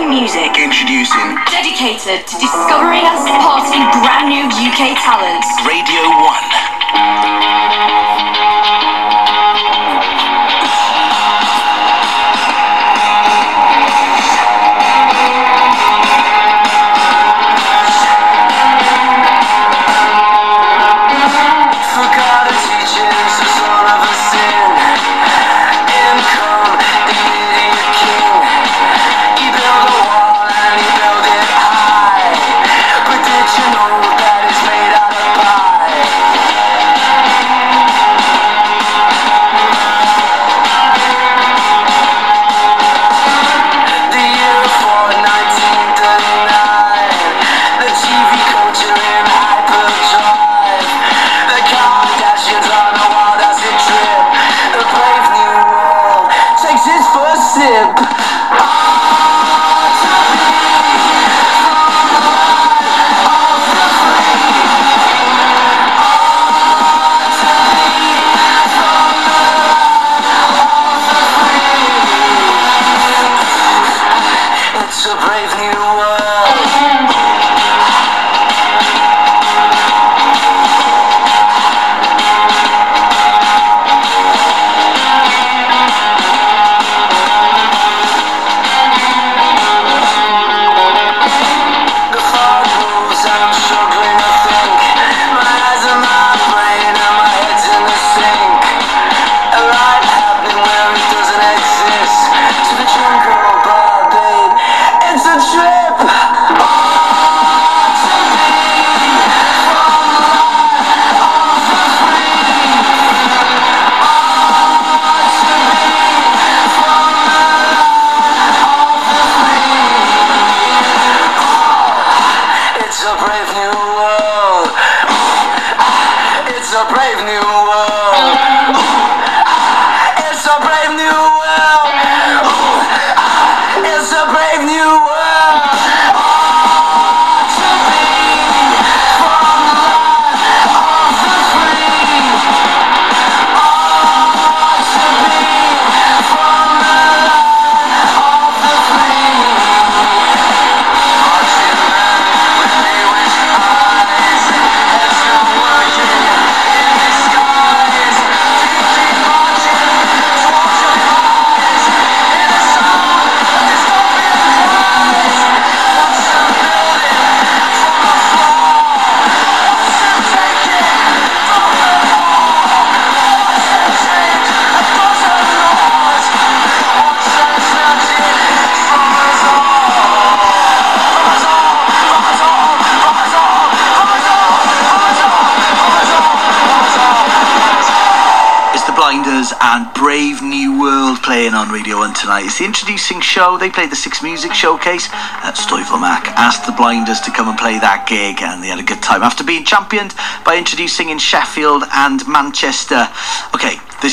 New music. Introducing. Dedicated to discovering and supporting brand new UK talents. Radio 1. And Brave New World playing on Radio 1 tonight. It's the introducing show. They played the Six Music Showcase at Stoyful Mac. Asked the Blinders to come and play that gig, and they had a good time after being championed by introducing in Sheffield and Manchester. Okay,